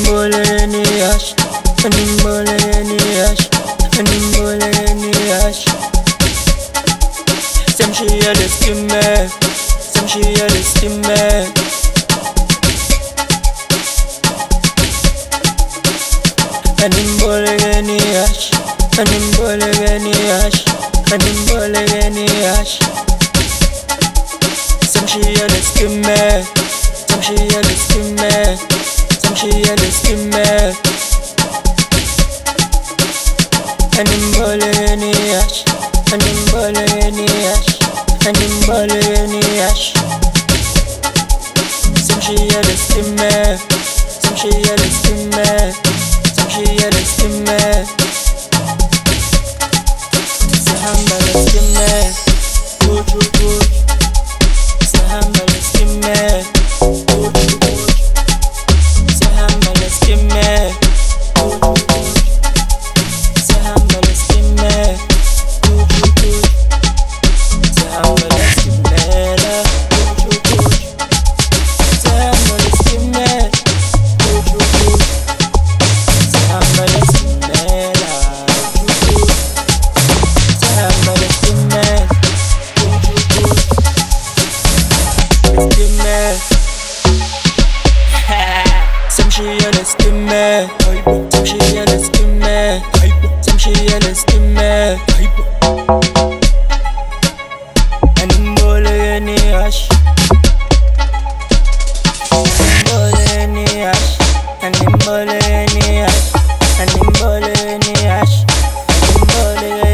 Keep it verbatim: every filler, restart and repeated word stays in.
Animboleni yash, animboleni yash, animboleni yash. Sem she a the skimme, sem she a the skimme. Animboleni yash, animboleni yash, animboleni yash. Sem she a the skimme, sem she a the skimme, sem she a the skimme. Animboleni yash, animboleni yash, animboleni yash. Sem she a the skimme, sem she a the skimme, sem she a the skimme. Say hamba the skimme, good good good. Say hamba the skimme, good good good. Say hamba the skimme, good good good. Say hamba the skimme, good good good. Say hamba the skimme, good good good. Say hamba the skimme, good good good. Say hamba the skimme, good good good. Say hamba the skimme, good good good. Skimme. Some she a the skimme, some she a the skimme, some she a the skimme. Animboleni yash, animboleni yash, animboleni yash, animboleni yash, animboleni.